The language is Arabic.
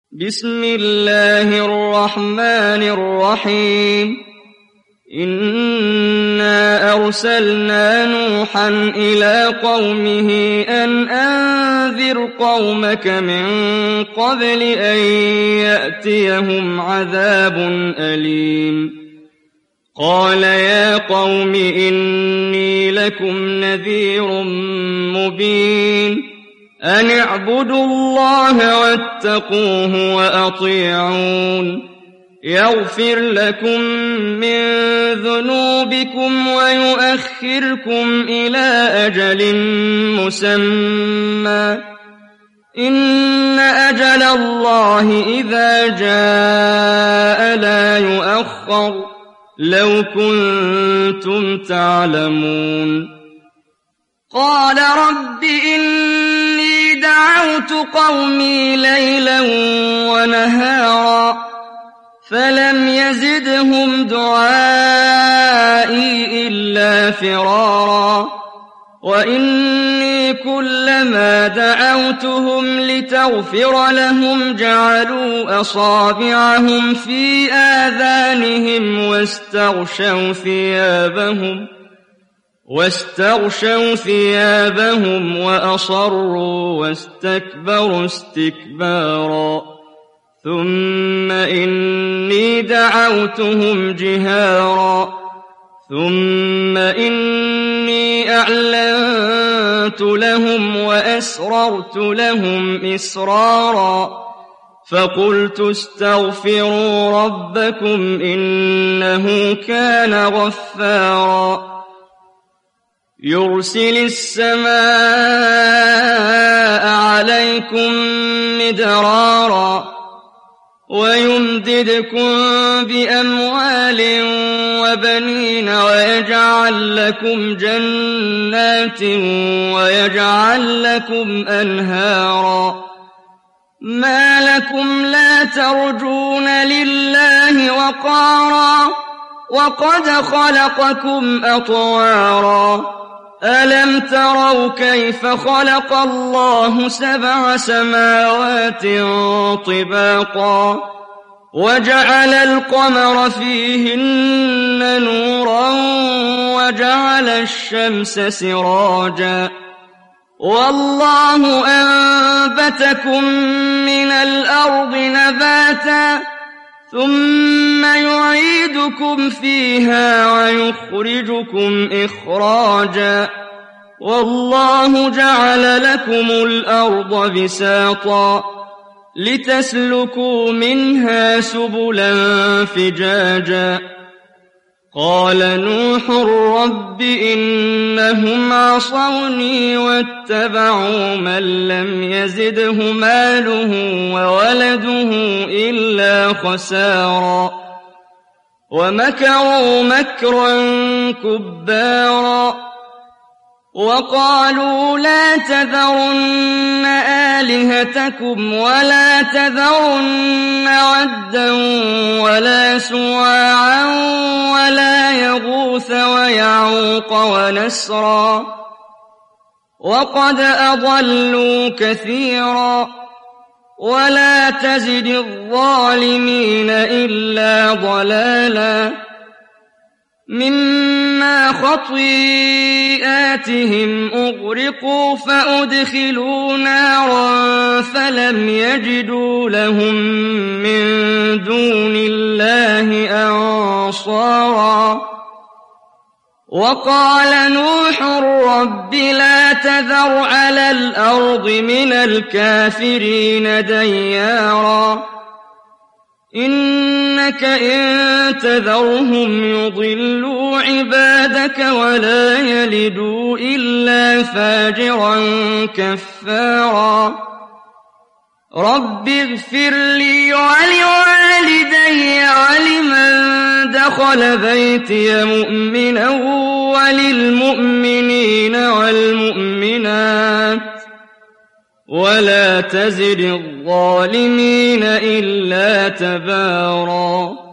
بسم الله الرحمن الرحيم إنا أرسلنا نوحا إلى قومه أن أنذر قومك من قبل أن يأتيهم عذاب أليم قال يا قوم إني لكم نذير مبين أن اعبدوا الله واتقوه وأطيعون يغفر لكم من ذنوبكم ويؤخركم إلى أجل مسمى إن أجل الله إذا جاء لا يؤخر لو كنتم تعلمون قال رب إني دعوت قومي ليلا ونهارا فلم يزدهم دعائي إلا فرارا وإني كلما دعوتهم لتغفر لهم جعلوا أصابعهم في آذانهم واستغشوا ثيابهم وأصروا واستكبروا استكبارا ثم إني دعوتهم جهارا ثم إني أعلنت لهم وأسررت لهم إسرارا فقلت استغفروا ربكم إنه كان غفارا يرسل السماء عليكم مدرارا ويمددكم بأموال وبنين ويجعل لكم جنات ويجعل لكم أنهارا ما لكم لا ترجون لله وقارا وقد خلقكم أطوارا ألم تروا كيف خلق الله 7 سماوات طباقا وجعل القمر فيهن نورا وجعل الشمس سراجا والله أنبتكم من الأرض نباتا ثم يعيدكم فيها ويخرجكم إخراجا والله جعل لكم الأرض بساطا لتسلكوا منها سبلا فجاجا قال نوح رب إنهم عصوني واتبعوا من لم يزده ماله وولده إلا خسارا ومكروا مكرا كبارا وقالوا لا تذرن آلهتكم ولا تذرن عدا ولا سواعا ولا يغوث ويعوق ونسرا وقد أضلوا كثيرا ولا تزد الظالمين إلا ضلالا مما خطيئاتهم أغرقوا فأدخلوا نارا فلم يجدوا لهم من دون الله أنصارا وقال نوح رب لا تذر على الأرض من الكافرين ديارا إنك إن تذرهم يضلوا عبادك ولا يلدوا إلا فاجرا كفارا رب اغفر لي ولوالدي ولمن دخل بيتي مؤمنا وللمؤمنين والمؤمنات ولا تزد الظالمين إلا تبارا